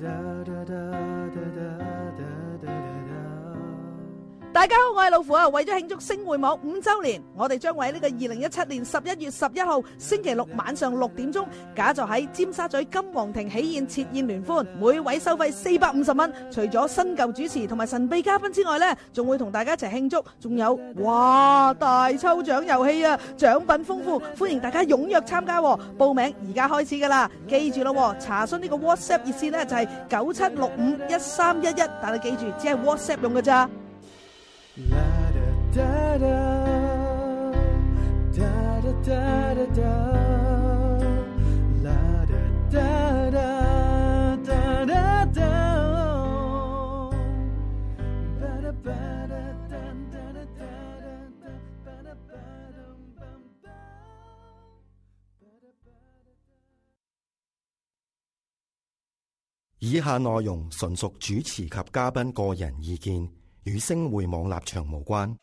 大家好，我係老虎啊！為咗慶祝星匯網5周年，我哋將會喺呢個2017年11月11號星期六晚上6點鐘，假就喺尖沙咀金皇庭喜宴設宴聯歡，每位收費450蚊。除咗新舊主持同埋神秘嘉賓之外呢，仲會同大家一齊慶祝，仲有哇大抽獎遊戲啊，獎品豐富，歡迎大家踴躍參加。報名而家開始噶啦，記住咯，查詢呢個 WhatsApp 熱線呢就係97651311，但係記住只係 WhatsApp 用噶咋。 以下內容純屬主持及嘉賓個人意見，與星匯網立場無關。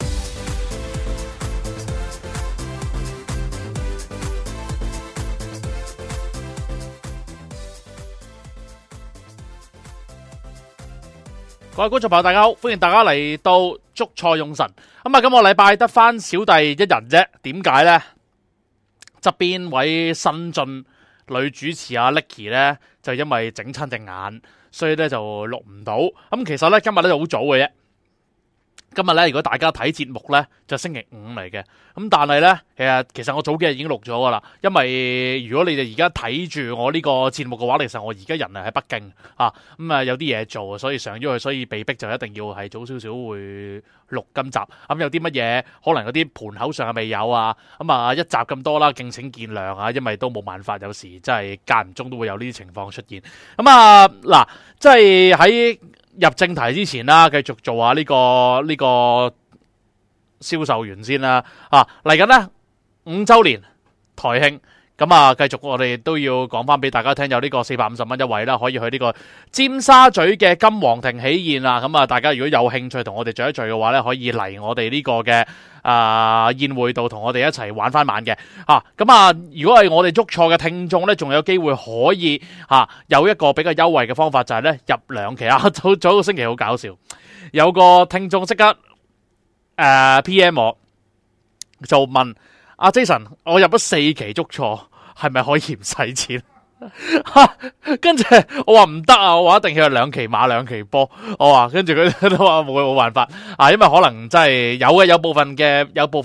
各位觀眾朋友大家好，歡迎大家嚟到捉錯用神。咁啊，今個禮拜得翻小弟一人啫，點解呢？側邊位新晉女主持阿 Licky 咧，就因為整親隻眼，所以咧就錄唔到。咁其實咧今日咧就好早嘅啫。今日咧如果大家睇節目咧，就星期5嚟嘅。咁但係咧，其實我早幾日已經錄咗噶啦。因為如果你哋而家睇住我呢個節目嘅話，其實我而家人係喺北京啊，咁啊有啲嘢做，所以上咗去，所以被逼就一定要係早少少會錄今集。咁有啲乜嘢可能有啲盤口上係未有啊，咁啊一集咁多啦，敬請見諒啊，因為都冇辦法，有時真係間唔中都會有呢啲情況出現。咁啊嗱，即係喺入正題之前啦，繼續做下呢個銷售員先啦。嚟緊呢5周年台慶，咁啊繼續我哋都要講翻俾大家聽，有呢個450蚊一位啦，可以去呢個尖沙咀嘅金皇庭喜宴啦。咁啊，大家如果有興趣同我哋聚一聚嘅話咧，可以嚟我哋呢個嘅宴會度同我哋一齊玩翻晚嘅。咁啊，如果係我哋捉錯嘅聽眾咧，仲有機會可以有一個比較優惠嘅方法，就係咧入2期啊。早個星期好搞笑，有個聽眾即刻PM 我，就問阿 Jason， 我入咗4期捉錯，係咪可以唔使錢？跟住我話唔得啊，我話一定要2期馬2期波。我話跟住佢都話冇辦法因為可能真係有部分嘅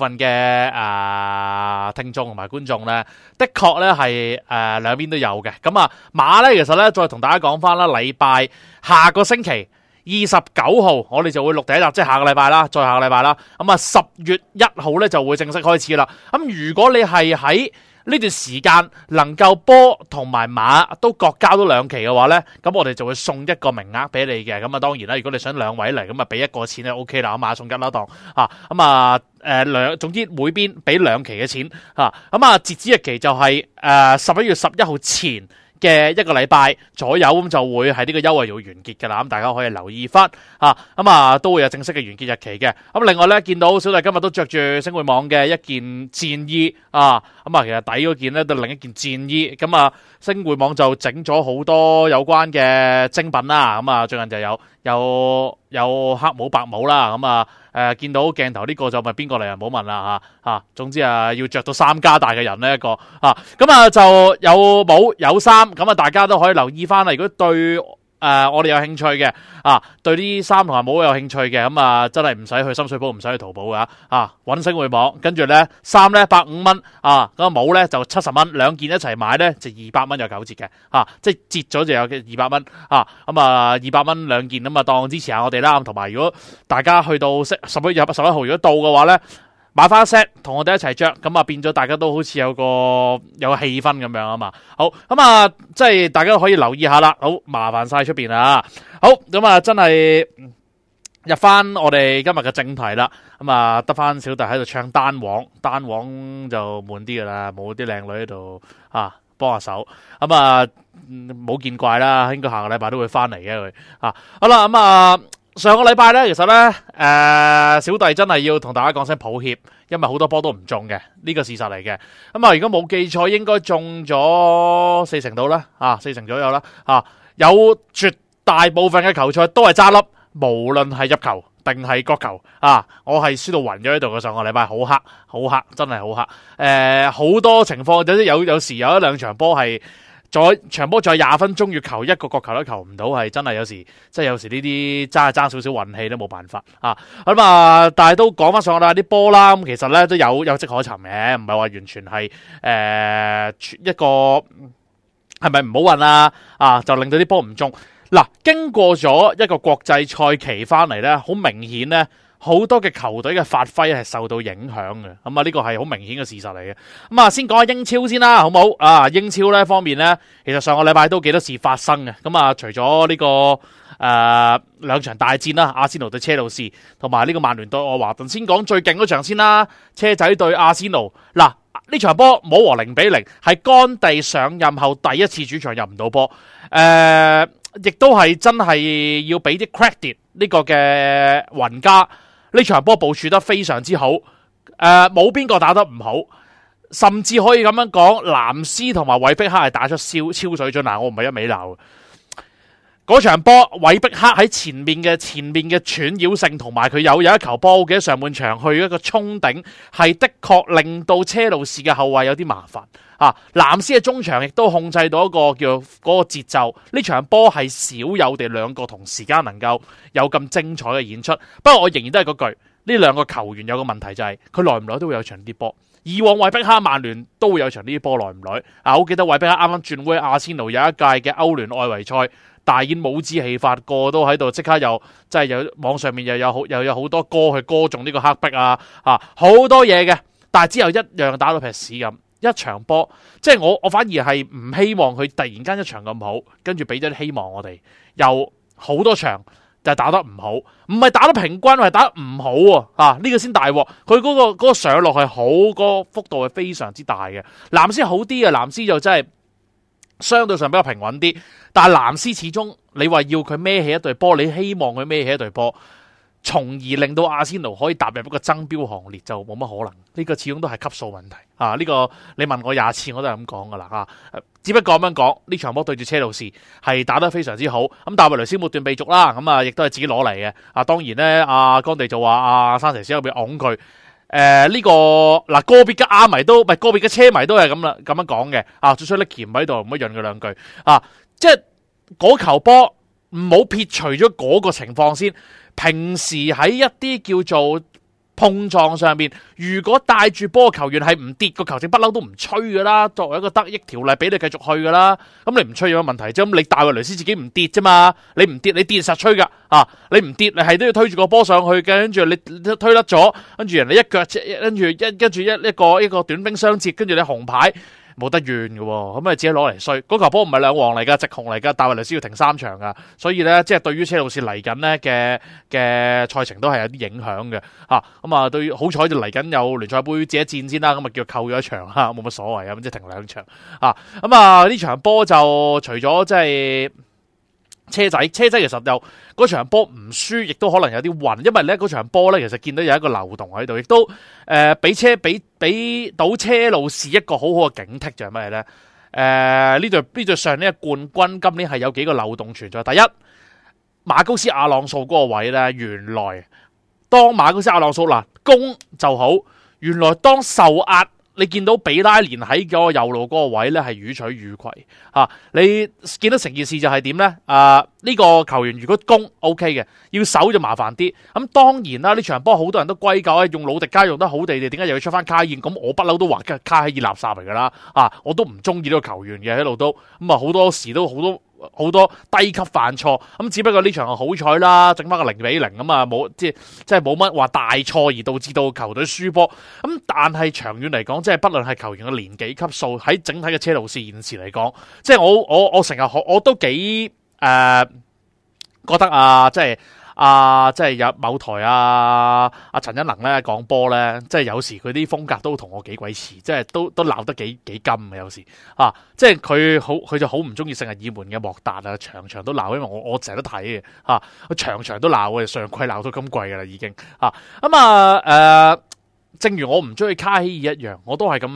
聽眾同埋觀眾咧，的確咧係兩邊都有嘅。咁啊馬咧，其實咧再同大家講翻啦，禮拜下個星期29號我哋就會錄第一集，即係下個禮拜啦，再下個禮拜啦。咁啊10月1號咧就會正式開始啦。咁如果你係喺呢段時間能夠波同埋馬都各交到2期嘅話呢，咁我哋就會送一個名額俾你嘅。咁啊當然啦，如果你想2位嚟，咁啊俾一個錢就 OK 啦，馬送1啦當總之每邊俾2期嘅錢咁啊截止日期就係11月11號前嘅一個禮拜左右，咁就會係呢個優惠要完結㗎啦。咁大家可以留意翻都會有正式嘅完結日期嘅。咁另外咧，見到小弟今日都着住星匯網嘅一件戰衣其實底嗰件咧都另一件戰衣。咁啊，星匯網就整咗好多有關嘅精品啦。咁啊，最近就有黑帽白帽啦。咁見到鏡頭呢個就咪邊個嚟啊？唔好問啦總之要着到3加大嘅人呢一個就有帽有衫，咁大家都可以留意翻啦。如果對我哋有興趣嘅對啲衫同埋帽有興趣嘅，咁真係唔使去深水埗，唔使去淘寶噶揾星匯網，跟住咧衫咧150蚊咁個帽咧就70蚊，2件一齊買咧就200蚊有9折嘅即係折咗就有200蚊200蚊2件，咁當支持下我哋啦。同埋如果大家去到11月11號如果到嘅話咧，買翻一 set 同我哋一齊着，咁變咗大家都好似有個氣氛咁樣啊嘛。好，即係大家都可以留意下啦。好，麻煩晒出邊啦。好，真係入翻我哋今日嘅正題啦。得翻小弟喺度唱單簧就悶啲噶啦，冇啲靚女喺度幫下手。冇見怪啦，應該下個禮拜都會翻嚟嘅佢。好啦，上個禮拜咧，其實咧，小弟真係要同大家講聲抱歉，因為好多波都唔中嘅，呢個事實嚟嘅。如果冇記錯，應該中咗40%到啦，40%左右啦，有絕大部分嘅球賽都係揸粒，無論係入球定係角球啊，我係輸到暈咗喺度嘅。上個禮拜好黑，真係好黑。好多情況有時有一兩場波係場波再20分鐘，要求一個角球都求唔到，係真係有時，即係有時呢啲爭少少運氣都冇辦法啊。咁啊，但係都講翻上個禮拜啲波啦，咁其實咧都有跡可尋嘅，唔係話完全係一個係咪唔好運啊？就令到啲波唔中。嗱，經過咗一個國際賽期翻嚟咧，好明顯咧，好多嘅球隊嘅發揮係受到影響嘅。咁啊，呢個係好明顯嘅事實嚟嘅。咁啊，先講下英超先啦，好冇啊？英超咧方面咧，其實上個禮拜都幾多事發生嘅。咁啊，除咗呢個兩場大戰啦，阿仙奴對車路士，同埋呢個曼聯對愛華頓。先講最勁嗰場先啦，車仔對阿仙奴。嗱，呢場波冇和0-0，係干地上任後第一次主場入唔到波。亦都係真係要俾啲 credit 呢個嘅雲加，呢場波部署得非常之好。冇邊個打得唔好，甚至可以咁樣講，藍斯同埋韋碧克係打出超水準。嗱，我唔係一味鬧嗰場波，韋碧克喺前面嘅串擾性，同埋佢有一球波嘅上半場去一個衝頂，係的確令到車路士嘅後衛有啲麻煩。藍斯嘅中場亦都控制到一個叫嗰個節奏。呢場波係少有哋兩個同時間能夠有咁精彩嘅演出。不過我仍然都係嗰句，呢兩個球員有個問題就係佢耐唔耐都會有場啲波。以往韋碧克曼聯都會有場呢啲波耐唔耐。我記得韋碧克啱啱轉會阿仙奴有一屆嘅歐聯外圍賽，大演帽子戲法，個都喺度即刻又即係有網上面又有好多歌去歌頌呢個黑壁好多嘢嘅。但係之後一樣打到劈屎咁。一場波，即係我反而係唔希望佢突然間一場咁好，跟住俾咗啲希望我哋。有好多場就係打得唔好，唔係打得平均，係打得唔好啊！呢個先大鑊。佢嗰個上落係好，嗰個幅度係非常之大嘅。藍斯好啲嘅，藍斯就真係相對上比較平穩啲。但係藍斯始終你話要佢孭起一隊波，你希望佢孭起一隊波，從而令到阿仙奴可以踏入一個爭標行列，就冇乜可能。呢個始終都係級數問題呢個你問我20次我都係咁講噶啦只不過咁樣講，呢場波對住車路士係打得非常之好。咁戴維雷斯末段被逐啦，咁亦都係自己攞嚟嘅。當然咧，阿干地就話山齊士有冇擁佢。呢個嗱個別嘅亞迷都唔係個別嘅車迷都係咁樣講嘅。最衰Nicky唔喺度，唔可以潤佢兩句即係嗰球波唔好撇除咗嗰個情況先。平時喺一啲叫做碰撞上面，如果帶住波球員係唔跌，個球證不嬲都唔吹噶啦，作為一個得益條例俾你繼續去噶啦。咁你唔吹有乜問題啫？咁你戴維雷斯自己唔跌啫嘛，你唔跌你跌實吹噶你唔跌你係都要推住個波上去嘅，跟住你推甩咗，跟住人哋一腳跟住一個短兵相接，跟住你紅牌。冇得怨嘅，咁啊自己攞嚟衰。嗰球波唔係兩黃嚟噶，直紅嚟噶。戴維雷斯要停3場噶，所以咧即係對於車路士嚟緊咧嘅賽程都係有啲影響嘅。對好彩就嚟緊有聯賽杯自一戰先啦，咁叫扣咗一場冇乜所謂咁即係停2場呢場波就除咗即係車仔其實又嗰場波唔輸，亦都可能有啲運，因為咧嗰場波咧其實見到有一個漏洞喺度，亦都俾到車路士一個好好嘅警惕，就係乜嘢咧？呢隊上年嘅冠軍今年係有幾個漏洞存在。第一，馬高斯阿朗素嗰個位咧，原來當馬高斯阿朗素攻就好，原來當受壓。你見到比拉連喺嗰個右路嗰個位咧係予取予攜你見到成件事就係點咧？呢個球員如果攻 OK 嘅，要守就麻煩啲。咁當然啦，呢場波好多人都歸咎用魯迪加用得好地，點解又要出翻卡爾？咁我不嬲都話卡爾垃圾嚟噶啦我都唔中意呢個球員嘅，喺度都咁好多時都好多低級犯錯，咁只不過呢場係好彩啦，整翻個0-0咁冇即係冇乜話大錯而導致到球隊輸波。咁但係長遠嚟講，即係不論係球員嘅年紀級數，喺整體嘅車路士現時嚟講，即係我成日我都幾覺得即係有某台陳欣能咧講波咧，即係有時佢啲風格都同我幾鬼似，即係都鬧得幾金嘅有時即係佢就好唔中意聖日耳門嘅莫達場都鬧，因為我成日都睇嘅佢場都鬧嘅，上季鬧到咁貴噶啦已經正如我唔中意卡希爾一樣，我都係咁樣鬧。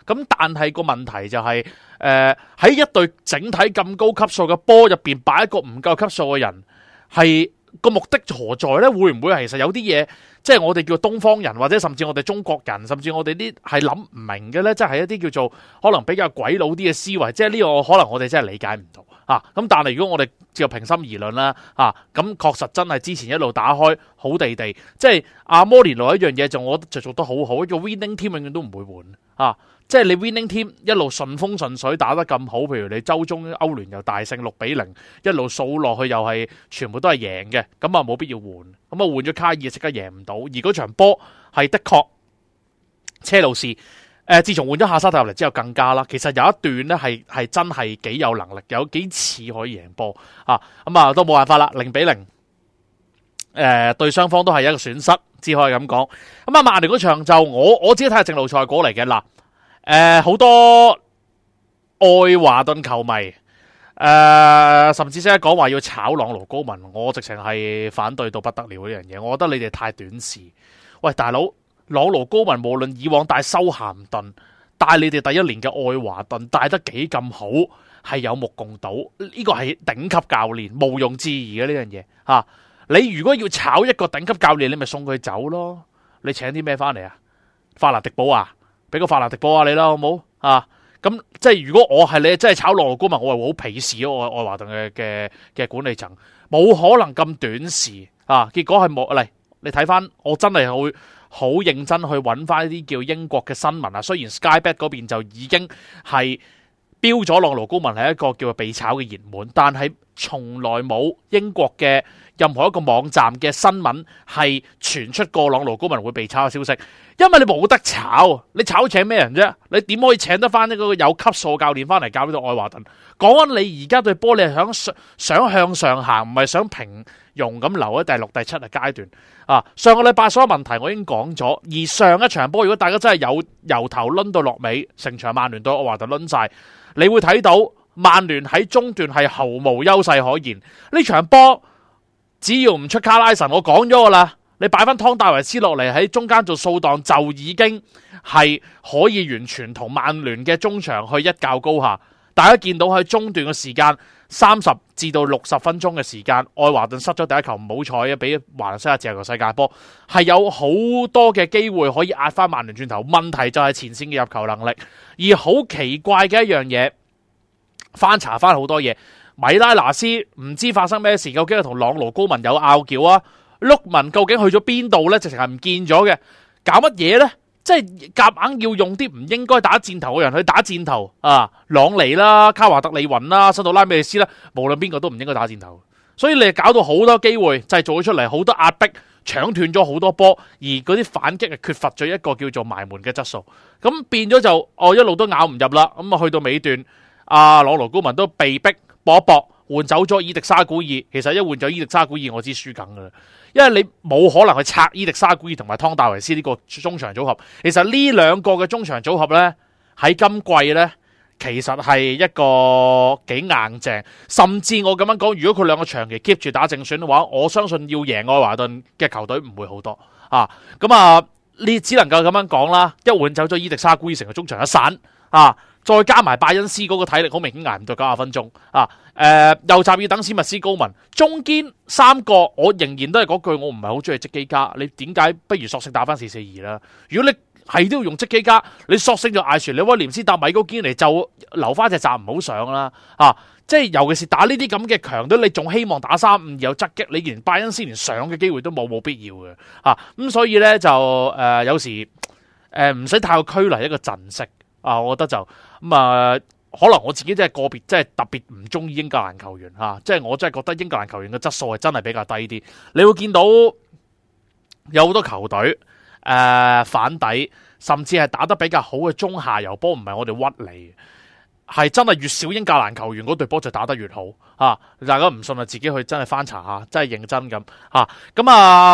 咁但係個問題就係喺一隊整體咁高級數嘅波入邊擺一個唔夠級數嘅人，係個目的何在呢？會唔會其實有啲嘢，即係我哋叫東方人，或者甚至我哋中國人，甚至我哋啲係諗唔明嘅呢？即係一啲叫做可能比較鬼佬啲嘅思維，即係呢個可能我哋真係理解唔到啊！咁但係如果我哋就平心而論啦，咁確實真係之前一路打開好地地，即係阿摩連奴一樣嘢就我覺得就做得好好，一個 winning team 永遠都唔會換啊！即係你 winning team 一路順風順水打得咁好，譬如你周中歐聯又大勝6-0，一路數落去又係全部都係贏嘅，咁啊冇必要換，咁啊換咗卡爾即刻贏唔到，而嗰場波係的確車路士自從換咗夏沙特入嚟之後更加啦，其實有一段咧係真係幾有能力，有幾似可以贏波啊，咁啊都冇辦法啦，0-0，對雙方都係一個損失，只可以咁講。咁啊曼聯嗰場就我自己睇下正路賽果嚟嘅啦。好多愛華頓球迷，甚至即係講話要炒朗奴高文，我直情係反對到不得了呢樣嘢。我覺得你哋太短視。喂，大佬，朗奴高文無論以往帶修咸頓，帶你哋第一年嘅愛華頓帶得幾咁好，係有目共睹。呢個係頂級教練，毋庸置疑嘅呢樣嘢吓。你如果要炒一個頂級教練，你咪送佢走咯。你請啲咩翻嚟啊？法蘭迪堡啊？俾個法蘭迪波啊你啦，好冇啊？咁即係如果我係你，真係炒朗奴高文，我係會好鄙視愛華頓嘅管理層，冇可能咁短視啊！結果係冇嚟，你睇翻，我真係會好認真去揾翻啲叫英國嘅新聞啊。雖然 Skybet 嗰邊就已經係標咗朗奴高文係一個叫做被炒嘅熱門，但係從來冇英國嘅任何一個網站嘅新聞係傳出過朗奴高文會被炒嘅消息。因為你冇得炒，你炒請咩人啫？你點可以請得翻一個有級數教練翻嚟教呢個愛華頓？講緊你而家對波，你係想向上行，唔係想平庸咁留喺第6、第7嘅階段啊！上個禮拜所有問題我已經講咗，而上一場波如果大家真係有由頭掄到落尾，成場曼聯對愛華頓掄晒，你會睇到曼聯喺中段係毫無優勢可言。呢場波只要唔出卡拉神，我講咗噶啦。你擺翻湯戴維斯落嚟喺中間做掃檔，就已經係可以完全同曼聯嘅中場去一較高下。大家見到喺中段嘅時間30至到60分鐘嘅時間，愛華頓失咗第一球唔好彩啊，俾華倫西亞射入世界波，係有好多嘅機會可以壓翻曼聯轉頭。問題就係前線嘅入球能力，而好奇怪嘅一樣嘢，翻查翻好多嘢，米拉拿斯唔知發生咩事，究竟係同朗奴高文有拗撬啊？碌文究竟去咗邊度呢？直情係唔見咗嘅，搞乜嘢呢？即係夾硬要用啲唔應該打箭頭嘅人去打箭頭啊！朗尼啦、卡華特利雲啦、辛杜拉美斯啦，無論邊個都唔應該打箭頭。所以你搞到好多機會，製造咗出嚟好多壓迫，搶斷咗好多波，而嗰啲反擊係缺乏咗一個叫做埋門嘅質素。咁變咗就一路都咬唔入啦。咁啊去到尾段，朗奴高文都被逼搏一搏，換走咗伊迪沙古爾。其實一換咗伊迪沙古爾，我知輸梗噶啦。因為你冇可能去拆伊迪沙古爾同埋湯戴維斯呢個中場組合。其實呢兩個嘅中場組合呢，喺今季呢，其實係一個幾硬淨。甚至我咁樣講，如果佢兩個長期 keep 住打正選嘅話，我相信要贏愛華頓嘅球隊唔會好多啊。咁啊，你只能夠咁樣講啦。一換走咗伊迪沙古爾，成個中場一散啊！再加埋拜恩斯嗰個體力好明顯捱唔到90分鐘啊！右閘要等史密斯高文，中堅3個我仍然都係嗰句，我唔係好中意積基加。你點解不如索性打翻4-4-2啦？如果你係都要用積基加，你索性就艾殊利威廉斯搭米高堅尼就留翻隻閘唔好上啦啊！即係尤其是打呢啲咁嘅強隊，你仲希望打3-5有側擊，你連拜恩斯連上嘅機會都冇必要嘅啊！咁所以咧就有時唔使太過拘泥一個陣式。我覺得就可能我自己真係個別，真係特別唔中意英格蘭球員嚇，即係我真係覺得英格蘭球員嘅質素係真係比較低啲。你會見到有好多球隊反底，甚至係打得比較好嘅中下游波，唔係我哋屈你，係真係越少英格蘭球員嗰隊波就打得越好嚇。大家唔信啊，自己去真係翻查下，真係認真咁嚇。咁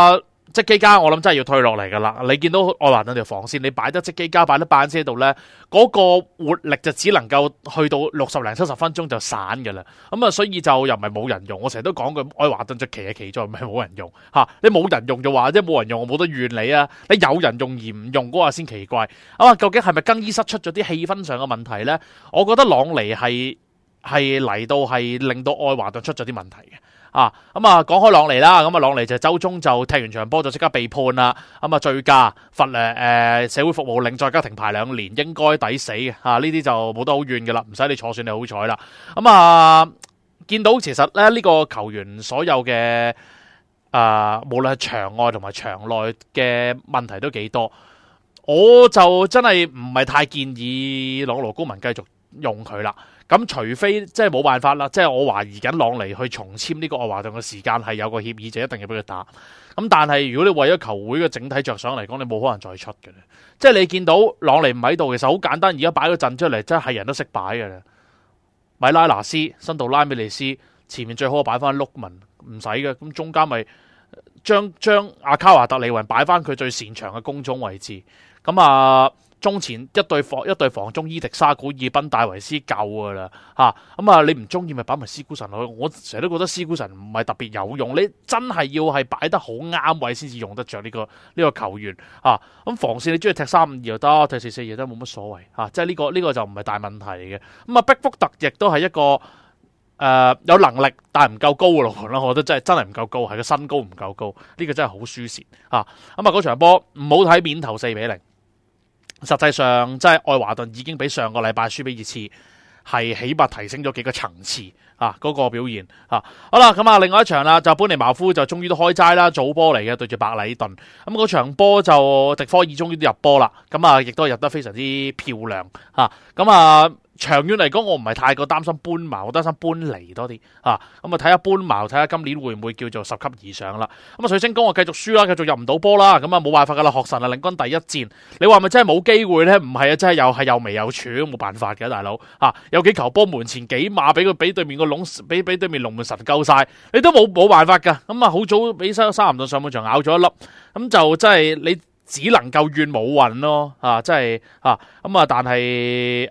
積基加我諗真係要退落嚟噶啦。你見到愛華頓條防線，你擺得積基加擺得班車度咧，嗰個活力就只能夠去到60零70分鐘就散噶啦。咁啊，所以就又唔係冇人用。我成日都講句愛華頓最奇嘅奇在唔係冇人用嚇，你冇人用就話即係冇人用，我冇得怨你啊。你有人用而唔用嗰個先奇怪。究竟係咪更衣室出咗啲氣氛上嘅問題咧？我覺得朗尼係嚟到係令到愛華頓出咗啲問題嘅。講開朗尼啦，朗尼就周中就踢完場波就即刻被判啦，醉駕罰社會服務令，再加停牌2年，應該抵死嘅。呢啲就冇得好怨嘅啦，唔使你坐算你好彩啦。見到其實咧呢個球員所有嘅無論係場外同埋場內嘅問題都幾多，我就真係唔係太建議朗奴高文繼續用佢啦。咁除非即係冇辦法啦，即係我懷疑緊朗尼去重簽呢個愛華頓嘅時間係有個協議，就一定要俾佢打。咁但係如果你為咗球會嘅整體着想嚟講，你冇可能再出嘅。即係你見到朗尼唔喺度，其實好簡單，而家擺個陣出嚟，真係人都識擺嘅啦。米拉拿斯、辛杜拉美利斯，前面最好擺翻碌文，唔使嘅。咁中間咪將阿卡華特利雲擺翻佢最擅長嘅攻中位置。中前一對防中伊迪沙古爾賓戴維斯夠噶啦你唔中意咪擺埋斯古神落去。我成日都覺得斯古神唔係特別有用，你真係要係擺得好啱位先至用得着呢個球員咁防線你中意踢3-5-2又得，踢4-4-2又得，冇乜所謂即係呢個就唔係大問題嚟嘅。碧福特亦都係一個有能力但係唔夠高嘅龍門，我覺得真係唔夠高，係個身高唔夠高，呢個真係好輸蝕嗰場波唔好睇面頭4-0。實際上，即係愛華頓已經比上個禮拜輸俾熱刺，係起碼提升咗幾個層次嗰個表現好啦，另外一場啦，就班尼茅夫就終於都開齋啦，早波嚟嘅對住白禮頓。嗰場波就迪科爾終於都入波啦，亦都入得非常之漂亮長遠嚟講，我唔係太過擔心搬茅，我擔心搬離多啲睇下搬茅，睇下今年會唔會叫做10級以上啦。水晶宮我繼續輸啦，繼續入唔到波啦，冇辦法噶啦。學神領軍第一戰，你話咪真係冇機會咧？唔係啊，真係又係又微又柱，冇辦法嘅大佬有幾球波門前幾碼俾對面個籠，俾對面龍門神救晒，你都冇辦法噶。好早俾沙咸頓上半場咬咗一粒，就真係你只能夠怨冇運咯真係但係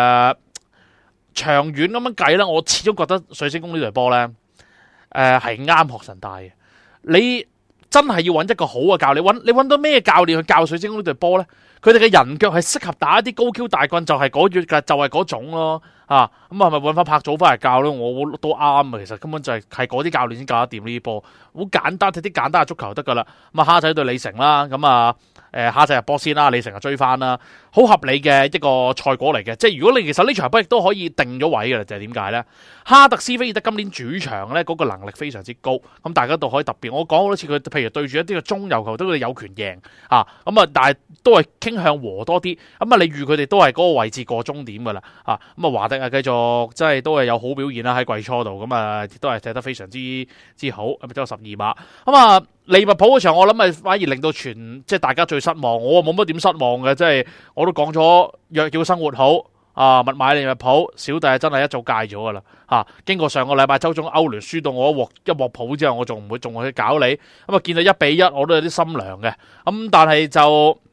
長遠咁樣計咧，我始終覺得水晶宮呢隊波咧係啱學神帶嘅。你真係要揾一個好嘅教練，你揾到咩教練去教水晶宮呢隊波咧？佢哋嘅人腳係適合打一啲高 Q 大棍，就係嗰種咯係咪揾翻柏祖翻嚟教咧？我都啱啊。其實根本就係嗰啲教練先教得掂呢啲波，好簡單，踢啲簡單嘅足球得噶啦。蝦仔對李成啦，蝦仔入波先啦，李成就追翻啦，好合理嘅一個賽果嚟嘅。即係如果你其實呢場波亦都可以定咗位嘅啦，就係點解咧？哈特斯菲爾德今年主場咧嗰個能力非常之高，大家都可以特別。我講好多次佢，譬如對住一啲嘅中游球都佢哋有權贏但係都係傾向和多啲。你預佢哋都係嗰個位置過終點噶啦華迪繼續即係都係有好表現啦，喺季初度亦都係踢得非常之好，都有12碼利物浦嗰場我諗反而令到即係大家最失望，我冇乜點失望嘅，即係我都講咗若要生活好密買利物浦，小弟真係一早戒咗噶啦經過上個禮拜周中歐聯輸到我一鑊泡之後，我仲會去搞你見到1-1，我都有啲心涼嘅但係就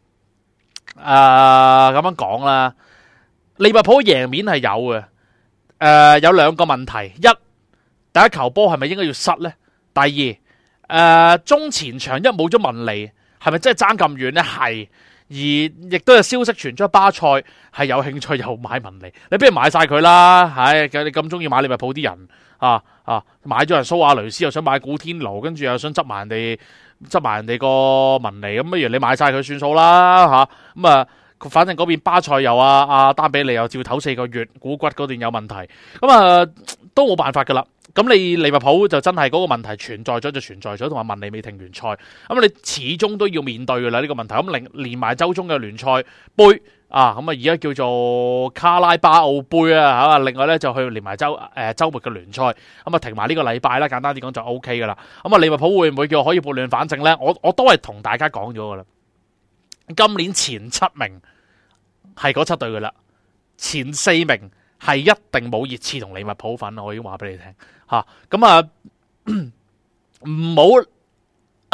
咁樣講啦，利物浦贏面係有嘅有兩個問題，第一球波係咪應該要失呢？第二中前場一冇咗文尼，係咪真係爭咁遠呢？係，而亦都有消息傳出巴塞係有興趣又買文尼，你不如買晒佢啦！你咁中意買利物浦啲人買咗人蘇亞雷斯，又想買古天奴，跟住又想執埋人哋個文尼，咁不如你買晒佢算數啦反正嗰邊巴塞又阿丹比利又照唞4個月，股骨嗰段有問題，都冇辦法噶啦。咁你利物浦就真係嗰個問題存在咗就存在咗，同埋文尼未停聯賽，你始終都要面對噶啦呢個問題。咁連埋周中嘅聯賽杯而家叫做卡拉巴奧杯另外咧就去連埋周末嘅聯賽，停埋呢個禮拜啦。簡單啲講就 OK 噶啦。利物浦會唔會叫可以撥亂反正咧？我都係同大家講咗噶啦。今年前7名係嗰7隊噶啦，前4名係一定冇熱刺同利物浦份，我已經話俾你聽唔好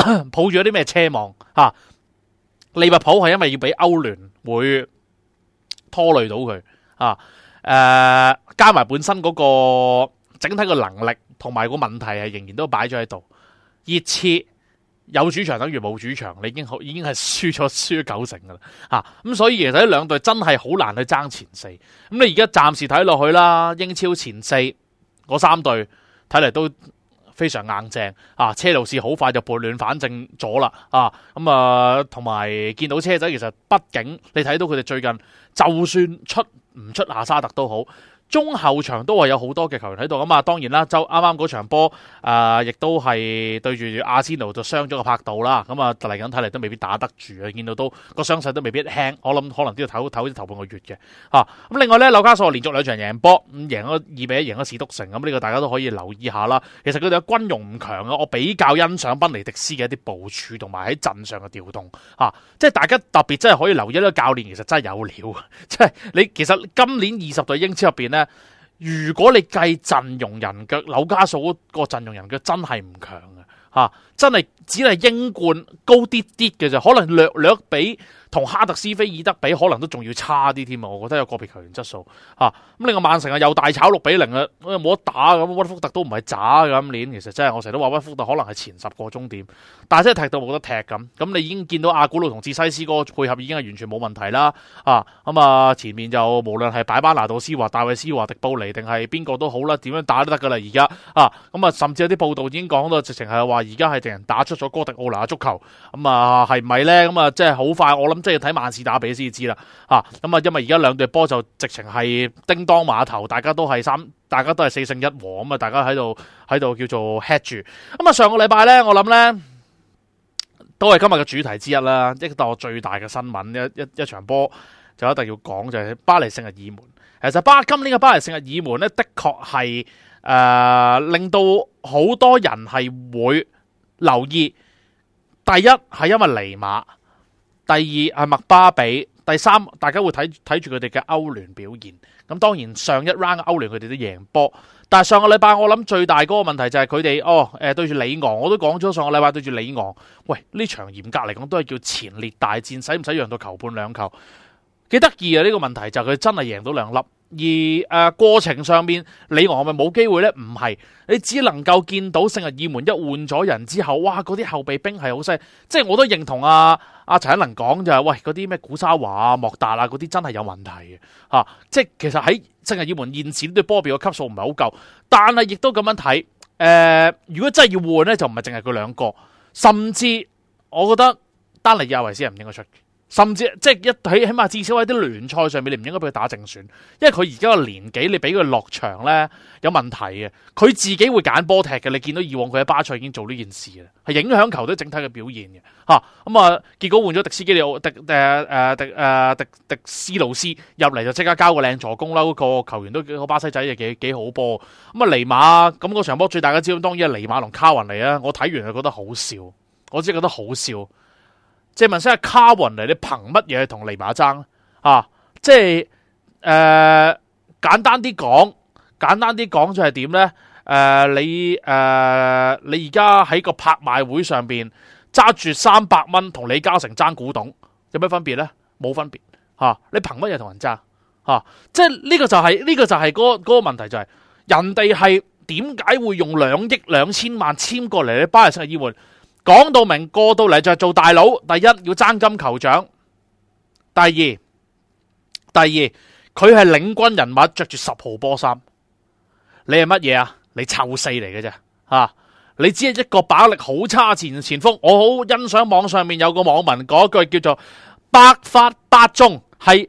抱住啲咩奢望啊？利物浦係因為要俾歐聯會拖累到佢啊，加埋本身嗰個整體嘅能力同埋個問題係仍然都擺咗喺度。熱刺有主場等於冇主場，你已經係輸9成噶啦嚇，咁所以其實呢兩隊真係好難去爭前四。咁你而家暫時睇落去啦，英超前四嗰3隊睇嚟都非常硬正啊！車路士好快就撥亂反正咗啦啊！咁啊，同埋見到車仔其實畢竟你睇到佢哋最近就算出唔出夏沙特都好，中後場都係有好多嘅球員喺度咁啊！當然啦，就啱啱嗰場波亦都係對住阿仙奴就傷咗個柏度啦。咁啊，嚟緊睇嚟都未必打得住啊！見到都個傷勢都未必輕，我諗可能都要唞頭半個月嘅嚇。咁另外咧，紐卡素連續2場贏波，咁贏咗2-1，贏咗史篤城，咁呢個大家都可以留意下啦。其實佢哋嘅軍容唔強啊，我比較欣賞賓尼迪斯嘅一啲部署同埋喺陣上嘅調動嚇，即係大家特別真係可以留意呢個教練其實真係有料，即係你其實今年20隊英超入邊咧。如果你計陣容人腳，紐卡素嗰個陣容人腳真係唔強嘅，真係只係英冠高啲啲嘅啫，可能略比同哈特斯菲爾德比，可能都仲要差啲添啊！我覺得有個別球員質素咁另外曼城又大炒6-0啊，冇得打咁，屈福特都唔係渣嘅今年，其實真係我成日都話屈福特可能係前10個終點，但係真係踢到冇得踢咁你已經見到阿古路同哲西斯嗰個配合已經係完全冇問題啦前面就無論係擺班拿杜斯華、戴維斯華、迪布尼定係邊個都好啦，點樣打都得噶啦而家甚至有啲報道已經講到直情係話而家係定人打出咗哥迪奧拿嘅足球係咪咧？即係好快，我諗即係睇曼市打比先知啦因為而家兩隊波就直情係叮當碼頭，大家都係4勝1和大家喺度叫做 head 住上個禮拜咧，我諗咧都係今日嘅主題之一啦，一個最大嘅新聞一場波就一定要講就係巴黎聖日耳門。其實今年嘅巴黎聖日耳門咧，的確係令到好多人係會留意。第一係因為尼馬，第二係麥巴比，第3大家會睇住佢哋嘅歐聯表現。咁當然上一 round 嘅歐聯佢哋都贏波，但係上個禮拜我諗最大嗰個問題就係佢哋對住里昂，我都講咗上個禮拜對住里昂，喂呢場嚴格嚟講都係叫前列大戰，使唔使讓到球半兩球？幾得意啊！呢個問題就係佢真係贏到2粒，而過程上面里昂係咪冇機會呢？唔係，你只能夠見到聖日耳門一換咗人之後，哇！嗰啲後備兵係好犀利，即係我都認同阿陳一能講就係，喂嗰啲咩古沙華啊、莫達啊嗰啲真係有問題嘅即係其實喺聖日耳門現時對波比嘅級數唔係好夠，但係亦都咁樣睇，如果真係要換呢，就唔係淨係佢兩個，甚至我覺得丹尼亞維斯係唔應該出嘅。甚至即係起碼至少喺啲聯賽上面，你唔應該俾佢打正選，因為佢而家個年紀，你俾佢落場咧有問題嘅。佢自己會揀波踢嘅，你見到以往佢喺巴塞已經做呢件事啦，係影響球隊整體嘅表現嘅結果換咗迪斯基利奧迪斯魯斯入嚟就即刻交個靚助攻啦，嗰個球員都個巴西仔就幾好波。尼馬咁嗰場波最大嘅焦點當然係尼馬同卡雲尼啦，我睇完就覺得好笑，我真係覺得好笑。即係問聲卡雲尼，你憑乜嘢同尼馬爭即係簡單啲講就係點咧？你而家喺個拍賣會上邊揸住300蚊同李嘉誠爭古董，有咩分別咧？冇分別你憑乜嘢同人爭即係呢個就係嗰個問題，就係人哋係點解會用2億2千萬簽過嚟咧？巴黎聖日耳門講到明，過到嚟就係做大佬。第一要爭金球獎，第二佢係領軍人物，着住10號波衫。你係乜嘢啊？你臭四嚟嘅啫你只係一個把握力好差前鋒。我好欣賞網上面有個網民嗰句叫做百發8中，係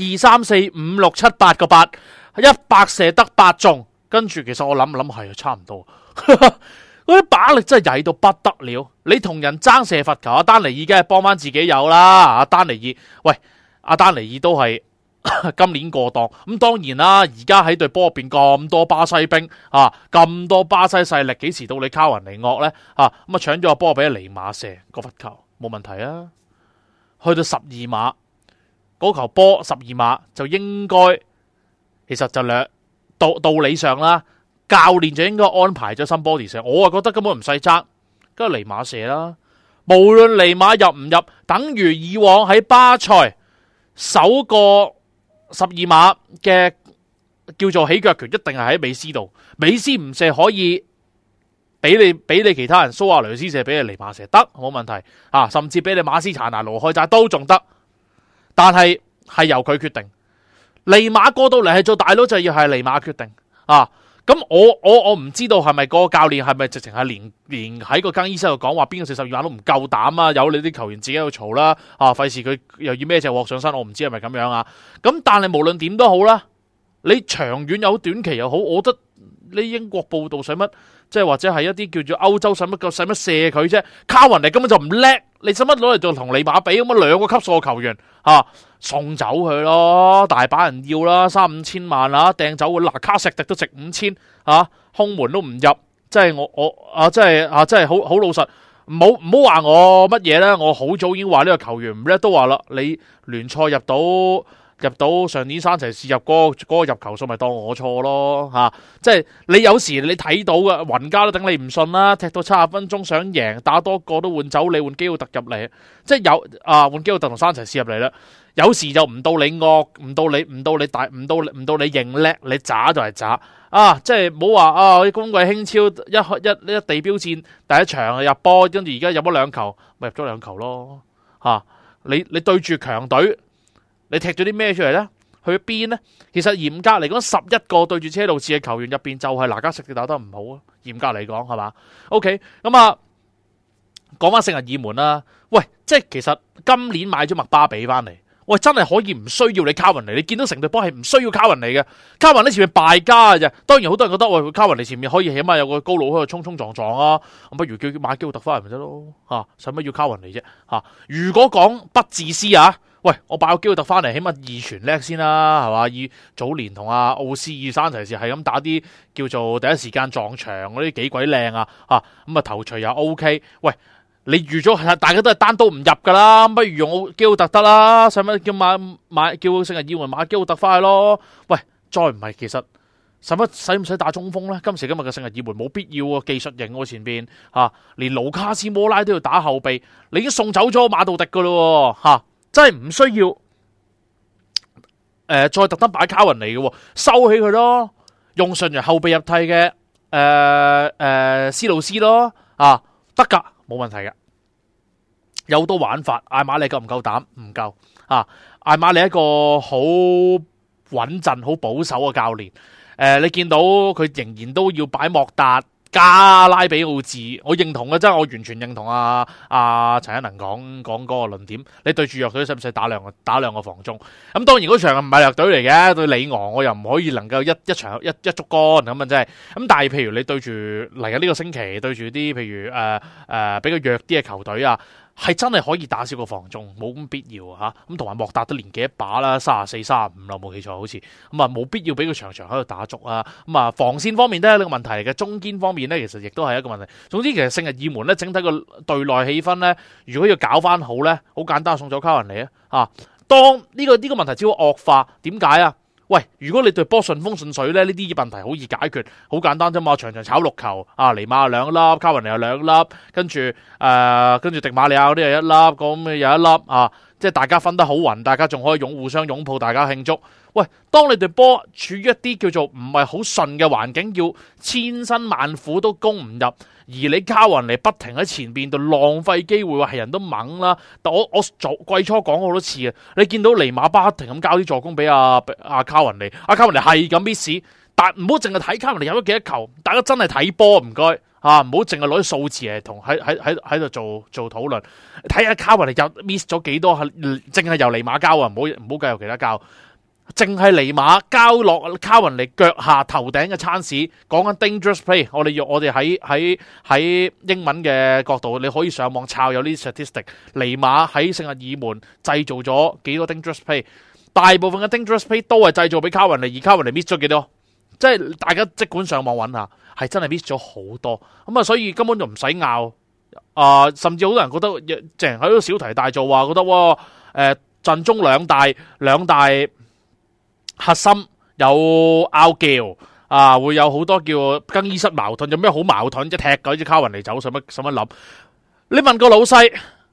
1、2、3、4、5、6、7、8個8，100射得8中。跟住其實我諗係差唔多。嗰啲把力真係曳到不得了，你同人爭射罰球，阿丹尼爾梗係幫翻自己有啦。阿丹尼爾都係今年過檔，咁當然啦。而家喺隊波入邊咁多巴西兵咁多巴西勢力，幾時到你卡雲尼惡呢？搶咗個波俾尼馬射個罰球冇問題啊。去到12碼嗰球波12碼就應該，其實就道理上啦。教練就應該安排咗新 body 上，我覺得根本唔使爭，跟住尼馬射啦。 無論尼馬入唔入，等於以往喺巴塞首個12碼嘅叫做起腳權，一定係喺美斯度。美斯唔射可以俾你其他人蘇亞雷斯射，俾你尼馬射得冇問題啊，甚至俾你馬斯查拿羅開齋都仲得，但係由佢決定。尼馬過到嚟係做大佬就要係尼馬決定啊。咁我唔知道係咪個教練係咪直情係連喺個更衣室度講話邊個射12碼都唔夠膽啊，有你啲球員自己喺度嘈啦啊，費事佢又要孭隻鑊上身，我唔知係咪咁樣啊。咁但係無論點都好啦，你長遠又好短期又好，我覺得你英國報道使乜，即係或者係一啲叫做歐洲使乜射佢啫？卡雲尼根本就唔叻，你使乜攞嚟做同尼馬比咁啊？兩個級數嘅球員啊，送走佢咯，大把人要啦，3-5千萬啦，掟走佢嗱，卡石迪都值5000啊，空門都唔入，即係我真係好老實，唔好話我乜嘢咧，我好早已經話呢個球員唔叻，都話啦，你聯賽入到上年山齊士入嗰個入球數，咪當我錯咯嚇！即係你有時你睇到嘅雲加都頂你唔順啦，踢到70分鐘想贏，打多個都換走你，換基奧特入嚟，即係有換基奧特同山齊士入嚟啦。有時就唔到你惡，唔到你認叻，你渣就係渣啊！即係唔好話啊！啲公貴興超一地標戰第一場入波，跟住而家入咗2球，咪入咗2球咯嚇！你對住強隊。你踢咗啲咩出嚟呢？去咗邊呢？其實嚴格嚟講，11個對住車路士嘅球員入邊，就係拿加食嘅打得唔好啊！嚴格嚟講係嘛 ？OK， 咁啊，講翻聖日耳門啦。喂，即係其實今年買咗麥巴比翻嚟，喂，真係可以唔需要你卡雲尼。你見到成隊波係唔需要卡雲尼嘅，卡雲尼前面敗家嘅啫。當然好多人覺得喂，卡雲尼前面可以起碼有個高佬喺度衝衝撞撞啊，咁不如叫馬基奧特翻嚟咪得咯嚇？使乜要卡雲尼啫嚇？如果講不自私啊！喂，我爆個基奧特翻嚟，起碼二傳叻先啦，係嘛？以早年同阿奧斯爾山齊士係咁打啲叫做第一時間撞牆嗰啲幾鬼靚啊！咁啊頭槌又 OK。喂，你預咗大家都係單刀唔入噶啦，不如用基奧特得啦，使乜叫叫聖日耳門買基奧特翻去咯？喂，再唔係其實使唔使打中鋒咧？今時今日嘅聖日耳門冇必要啊，技術型喎前邊連盧卡斯摩拉都要打後備，你已經送走咗馬道迪噶咯嚇。真係唔需要再特登擺卡雲嚟嘅，收起佢咯，用順人後備入替嘅斯路斯咯，得噶，冇問題嘅。有好多玩法，艾馬利夠唔夠膽？唔夠艾馬利一個好穩陣、好保守嘅教練。你見到佢仍然都要擺莫達加拉比奧治，我認同嘅，真係我完全認同陳一能講嗰個論點。你對住弱隊使唔使打兩個防中？咁當然嗰場唔係弱隊嚟嘅，對里昂我又唔可以能夠一場一竹竿咁啊！真係咁，但係譬如你對住嚟緊呢個星期對住啲譬如比較弱啲嘅球隊啊。係真係可以打少個防中，冇咁必要嚇。咁同埋莫達都年紀一把啦，34、35啦，冇記錯好似。咁冇必要俾佢場場喺度打足啊。咁防線方面都係呢個問題嚟嘅，中堅方面咧其實亦都係一個問題。總之其實聖日耳門咧整體個隊內氣氛咧，如果要搞翻好咧，好簡單，送走卡雲尼啊。當呢個問題只會惡化，點解啊？喂，如果你對波順風順水咧，呢啲問題好易解決，好簡單啫嘛。場場炒6球，尼馬2粒，卡雲尼又2粒，跟住迪馬利亞嗰啲又1粒，咁又1粒即係大家分得好勻，大家仲可以互相擁抱，大家慶祝。喂，當你對波處於一啲叫做唔係好順嘅環境，要千辛萬苦都攻唔入，而你卡雲尼不停喺前邊度浪費機會，係人都猛啦。但我季初講好多次啊，你見到尼馬不停咁交啲助攻俾阿卡雲尼，卡雲尼係咁 miss， 但唔好淨係睇卡雲尼有咗幾多球，大家真係睇波唔該唔好淨係攞啲數字嚟同喺度做討論，睇下卡雲尼又 miss 咗幾多，淨係由尼馬交啊，唔好計由其他交。淨係尼馬交落卡雲尼腳下頭頂嘅餐屎，講緊 dangerous play。我哋喺英文嘅角度，你可以上網抄有啲 statistic。尼馬喺聖日耳門製造咗幾多 dangerous play？ 大部分嘅 dangerous play 都係製造俾卡雲尼，而卡雲尼 miss 咗幾多？即係大家即管上網揾下，係真係 miss 咗好多。咁所以根本就唔使拗。甚至好多人覺得淨喺度小題大做，話覺得陣中兩大核心有拗撬會有好多叫更衣室矛盾，有咩好矛盾？即踢嗰隻卡雲尼走，使乜諗？ 你問個老細，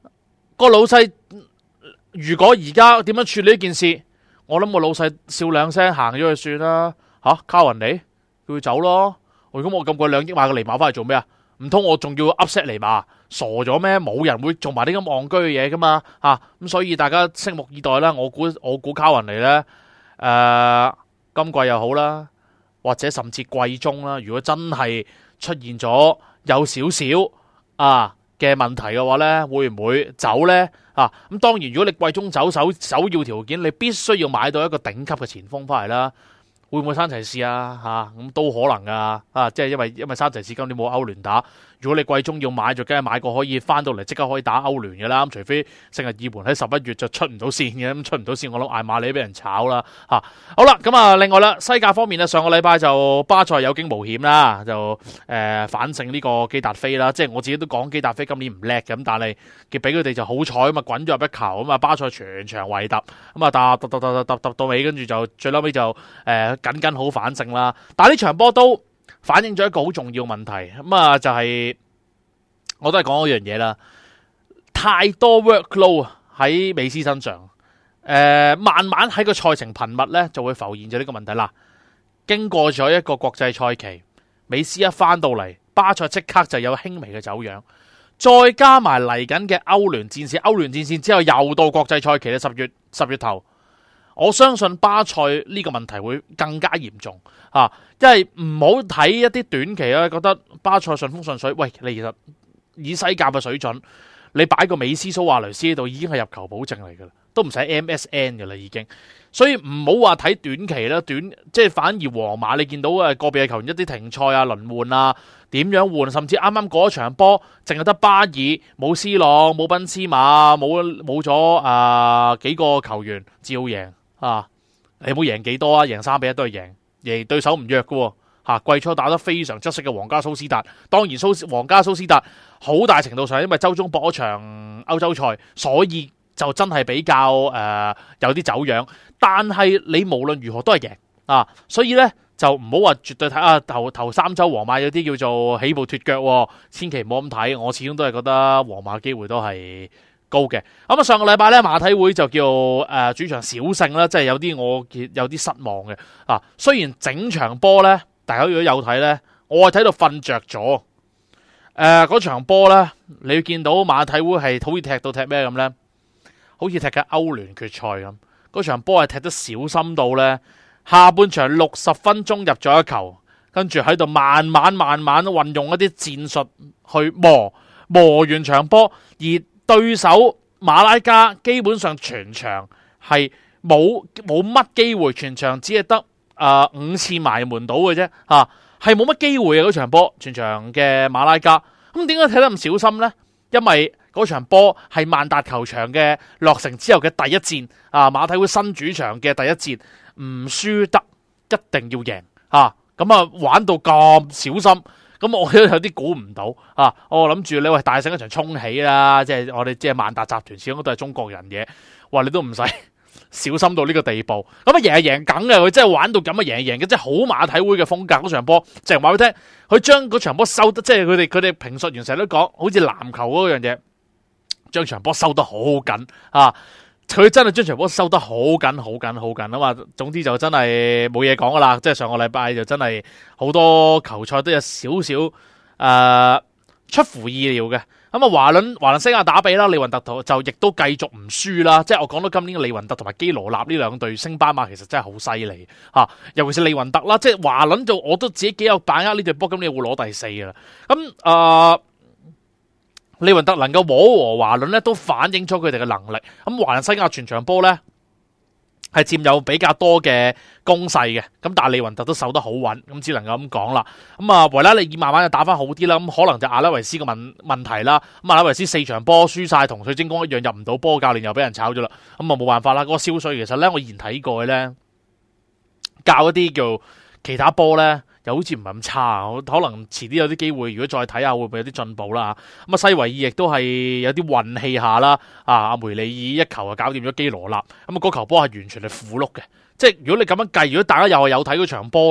如果而家點樣處理呢件事，我諗個老細笑兩聲行咗去算啦。卡人哋叫佢走咯。如果我咁貴2億買個尼馬翻嚟做咩啊？唔通我仲要 upset 尼馬？傻咗咩？冇人會做埋啲咁戇居嘅嘢噶嘛。咁所以大家拭目以待啦。我估卡人嚟咧，今季又好啦，或者甚至季中啦。如果真係出現咗有少少嘅問題嘅話咧，會唔會走咧？咁當然，如果你季中走首要條件，你必須要買到一個頂級嘅前鋒翻嚟啦。會唔會山齊士啊？咁都可能即係因為山齊士今年冇歐聯打。如果你季中要買，就梗係買個可以翻到嚟即刻可以打歐聯嘅啦。咁除非聖日耳門喺11月就出唔到線嘅，咁出唔到線，我諗艾馬里俾人炒啦。好啦，咁另外啦，西甲方面咧，上個禮拜就巴塞有驚無險啦，就反勝呢個基達菲啦。即係我自己都講基達菲今年唔叻嘅，咁但係佢俾佢哋就好彩咁啊，滾咗入一球咁啊，巴塞全場圍揼咁啊，揼到尾，跟住就最嬲尾就緊好反勝啦。但係呢場波都反映咗一個好重要問題，咁就係我都係講一樣嘢啦，太多 workload 喺美斯身上，慢慢喺個賽程頻密咧就會浮現咗呢個問題啦。經過咗一個國際賽期，美斯一翻到嚟，巴塞即刻就有輕微嘅走樣，再加埋嚟緊嘅歐聯戰線之後又到國際賽期嘅十月頭。我相信巴塞呢個問題會更加嚴重因為唔好睇一啲短期覺得巴塞順風順水。喂，你其實以西甲嘅水準，你擺個美斯蘇亞雷斯喺度已經係入球保證嚟噶啦，都唔使 MSN 噶啦已經。所以唔好話睇短期啦，即係反而皇馬你見到個別嘅球員一啲停賽輪換點樣換，甚至啱啱嗰場波淨係得巴爾冇斯朗冇賓斯馬冇咗幾個球員照贏。你冇贏幾多贏3-1都係贏對手唔弱嘅季初打得非常出色嘅皇家蘇斯達，當然皇家蘇斯達好大程度上因為周中搏咗場歐洲賽，所以就真係比較有啲走樣，但係你無論如何都係贏所以咧就唔好話絕對睇頭3周皇馬有啲叫做起步脫腳，千祈唔好咁睇。我始終都係覺得皇馬機會都係高嘅。咁上個禮拜咧馬體會就叫主場小勝啦，即係有啲失望嘅雖然整場波咧，大家如果有睇咧，我係睇到瞓着咗。嗰場波咧，你要見到馬體會係好似踢到踢咩咁咧？好似踢緊歐聯決賽咁。嗰場波係踢得小心到咧，下半場60分鐘入咗一球，跟住喺度慢慢運用一啲戰術去磨完場波，而對手馬拉加基本上全場係冇乜機會，全場只係得5次埋門到嘅啫係冇乜機會嘅嗰場波，全場嘅馬拉加。咁點解睇得咁小心呢？因為嗰場波係萬達球場嘅落成之後嘅第一戰馬體會新主場嘅第一戰，唔輸得，一定要贏咁玩到咁小心。咁我都有啲估唔到我諗住你話大勝一場衝起啦，即係我哋即係萬達集團始終都係中國人嘅，話你都唔使小心到呢個地步。咁贏係贏梗嘅，佢真係玩到咁贏嘅，即係好馬體會嘅風格。嗰場波淨係話俾你聽，佢將嗰場波收得，即係佢哋評述員成日都講，好似籃球嗰樣嘢，將場波收得好緊佢真係將場波收得好緊嘛。總之就真係冇嘢講噶啦，即係上個禮拜就真係好多球賽都有少少出乎意料嘅。咁華倫西亞打比啦，利雲特就亦都繼續唔輸啦。即係我講到今年嘅利雲特同埋基羅納呢兩隊升班馬其實真係好犀利尤其是利雲特啦，即係華倫就我都自己幾有把握呢隊波今年會攞第4噶啦。咁利雲特能夠和華倫咧，都反映咗佢哋嘅能力。咁華倫西亞全場波咧係佔有比較多嘅攻勢嘅，咁但係利雲特都守得好穩，咁只能夠咁講啦。維拉利爾慢慢就打翻好啲啦，咁可能就阿拉維斯嘅問題啦。咁阿拉維斯4場波輸晒，同水晶宮一樣入唔到波，教練又俾人炒咗啦。咁冇辦法啦。嗰個蕭帥其實咧，我以前睇過嘅咧，教一啲叫其他波咧，又好似唔係咁差，可能遲啲有啲機會，如果再睇下會唔會有啲進步啦。咁西維爾亦都係有啲運氣下啦。阿梅里爾一球就搞掂咗基羅納，咁嗰球波係完全係符碌嘅。即係如果你咁樣計，如果大家又係有睇嗰場波咧，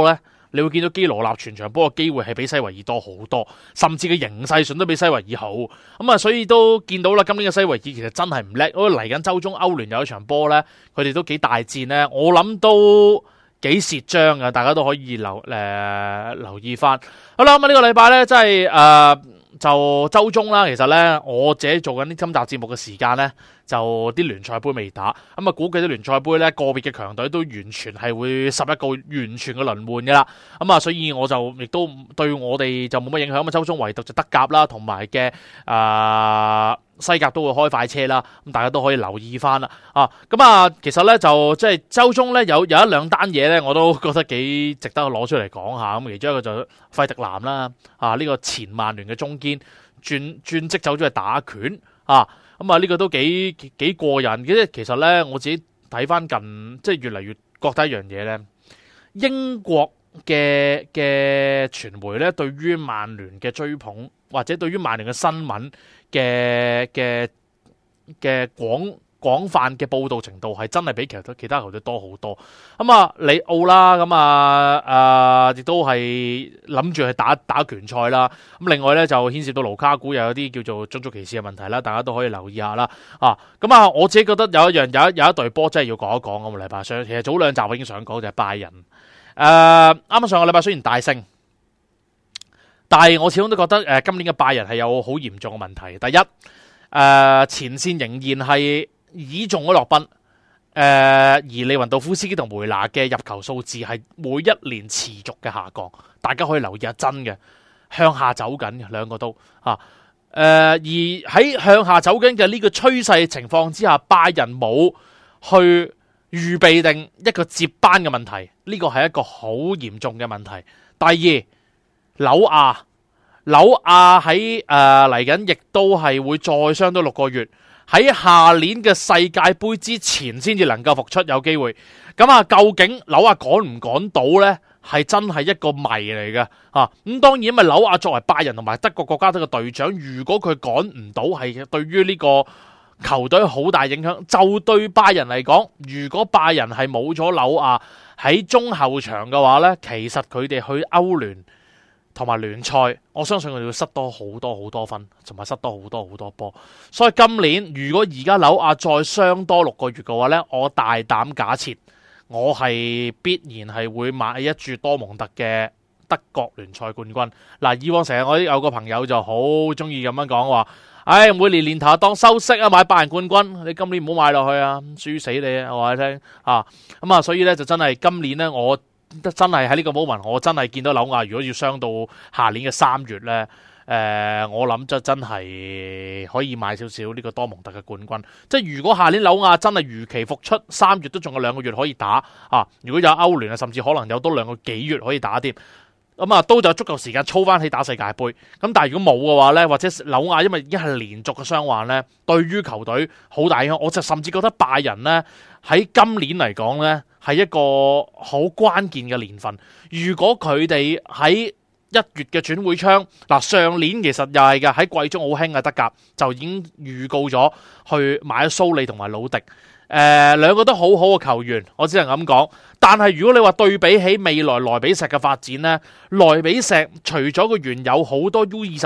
你會見到基羅納全場波嘅機會係比西維爾多好多，甚至個形勢上都比西維爾好。咁啊，所以都見到啦，今年嘅西維爾其實真係唔叻。嚟緊週中歐聯有一場波咧，佢哋都幾大戰咧，我諗都幾蝕張嘅，大家都可以留意翻。好啦，咁呢個禮拜咧，真係就週中啦。其實咧，我自己做緊啲今集節目嘅時間咧，就啲聯賽杯未打，咁啊估計啲聯賽杯咧個別嘅強隊都完全係會11個完全嘅輪換㗎啦，咁啊所以我就亦都對我哋就冇乜影響。咁啊週中唯獨就德甲啦，同埋嘅西甲都會開快車啦，咁大家都可以留意翻啦。咁啊其實咧就即係週中咧有一兩單嘢咧，我都覺得幾值得攞出嚟講下。咁其中一個就費迪南啦，呢個前曼聯嘅中堅轉職走咗去打拳咁呢個都幾過癮嘅。其實咧，我自己睇翻近，即係越嚟越覺得一樣嘢咧，英國嘅傳媒咧，對於曼聯嘅追捧，或者對於曼聯嘅新聞嘅廣泛嘅報導程度係真係比其他球隊多好多。里奧啦，亦都係諗住去打拳賽啦。咁另外咧就牽涉到盧卡古又有啲叫做種族歧視嘅問題啦，大家都可以留意下啦。我自己覺得有一隊波真係要講一講。咁個禮拜上其實早兩集我已經想講就係拜仁。啱啱上個禮拜雖然大勝，但係我始終都覺得今年嘅拜仁係有好嚴重嘅問題。第一，前線仍然係倚重咗洛賓，而利雲道夫斯基同梅拿嘅入球數字係每一年持續嘅下降，大家可以留意下，真嘅向下走緊嘅兩個都而喺向下走緊嘅呢個趨勢情況之下，拜仁冇去預備定一個接班嘅問題，呢個係一個好嚴重嘅問題。第二，紐亞喺嚟緊亦都係會再傷多6個月。喺下年嘅世界盃之前先至能夠復出，有機會。究竟紐亞趕唔趕到呢？係真係一個謎嚟嘅。咁當然，因為紐亞作為拜仁同埋德國國家隊嘅隊長，如果佢趕唔到，係對於呢個球隊好大影響。就對拜仁嚟講，如果拜仁係冇咗紐亞喺中後場嘅話呢，其實佢哋去歐聯同埋聯賽，我相信佢哋會失多好多分，同埋失多好多波。所以今年如果而家紐亞再傷多6個月嘅話呢，我大膽假設，我係必然係會買一注多蒙特嘅德國聯賽冠軍。以往成日我有個朋友就好中意咁樣講話，每年年頭當收息買拜仁冠軍，你今年唔好買落去輸死你我話你聽所以呢，就真係今年呢，我真係喺呢個 moment， 我真係見到紐亞如果要傷到下年嘅3月呢，我諗就真係可以買少少呢個多蒙特嘅冠軍。即係如果下年紐亞真係如期復出，3月都仲有2個月可以打如果有歐聯甚至可能有多2個幾月可以打添。都就足夠時間操翻起打世界盃。但係如果冇嘅話呢，或者紐亞因為已經係連續嘅傷患呢，對於球隊好大影響。我就甚至覺得拜仁呢，喺今年嚟講呢，係一個好關鍵嘅年份。如果佢哋喺1月嘅轉會窗，上年其實又係嘅，喺季中好興嘅德甲就已經預告咗去買咗蘇利同埋魯迪。兩個都好好嘅球員，我只能咁講。但係如果你話對比起未來萊比錫嘅發展呢，萊比錫除咗個原有好多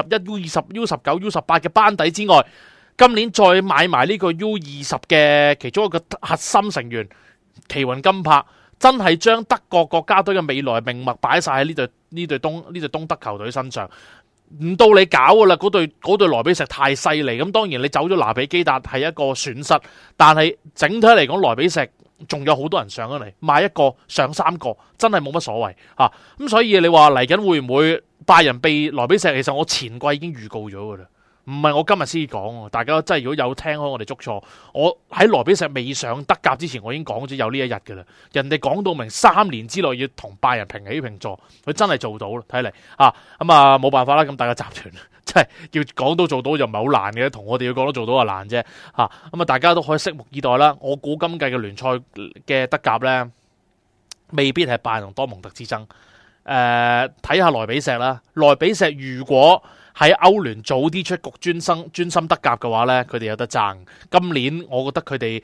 U21、U20、U19、U18 嘅班底之外，今年再買埋呢個 U20 嘅其中一個核心成員奇雲金柏，真係將德國國家隊嘅未來命脈擺晒喺呢隊東德球隊身上。唔到你搞噶啦，嗰隊萊比錫太犀利。咁當然你走咗拿比基達係一個損失，但係整體嚟講萊比錫仲有好多人上咗嚟，買一個上3個真係冇乜所謂咁所以你話嚟緊會唔會拜仁被萊比錫？其實我前季已經預告咗噶啦，唔係我今日先講。大家真係如果有聽開我哋捉錯，我喺萊比錫未上德甲之前，我已經講咗有呢一日噶啦。人哋講到明3年之內要同拜仁平起平坐，佢真係做到啦。睇嚟冇辦法啦。咁大個集團即係要講到做到就唔係好難嘅，同我哋要講到做到就難啫大家都可以拭目以待啦。我估今季嘅聯賽嘅德甲呢，未必係拜仁同多蒙特之爭。睇下萊比錫啦，萊比錫如果喺歐聯早啲出局專心德甲嘅話呢，佢哋有得爭。今年我覺得佢哋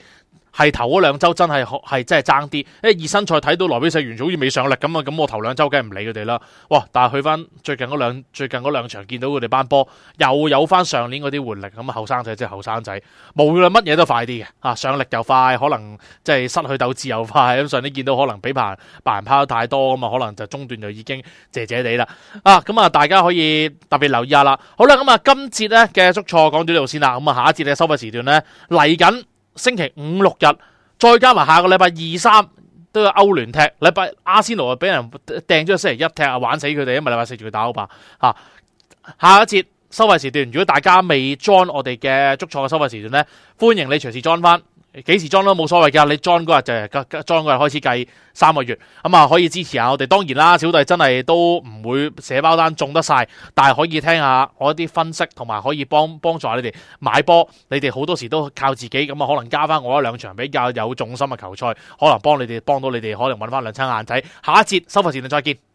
係頭嗰兩週真係真係爭啲，因為熱身賽睇到萊比錫完全好似未上力咁啊，咁我頭兩週梗係唔理佢哋啦。哇！但係去翻最近嗰兩場，見到佢哋班波又有翻上年嗰啲活力，咁後生仔即係後生仔，無論乜嘢都快啲嘅，上力又快，可能即係失去鬥志又快。咁上年見到可能俾白人拋得太多咁啊，可能就中段就已經謝謝地啦。咁啊，大家可以特別留意下啦。好啦，咁啊，今節咧嘅足錯講到呢度先啦。咁啊，下一節嘅收費時段咧嚟緊。星期5、6日，再加埋下個禮拜2、3都有歐聯踢。禮拜阿仙奴啊，俾人掟咗星期1踢啊，玩死佢哋，因為禮拜4仲要打歐霸。下一節收費時段，如果大家未 join 我哋嘅足錯嘅收費時段咧，歡迎你隨時 join 翻。幾時裝都冇所謂㗎，你裝嗰日就係裝嗰日開始計3個月，咁啊可以支持下我哋。當然啦，小弟真係都唔會寫包單中得晒，但係可以聽下我一啲分析，同埋可以幫助下你哋買波。你哋好多時都靠自己，咁啊可能加翻我一兩場比較有重心嘅球賽，可能幫到你哋，可能揾翻兩餐晏仔。下一節收費時段再見。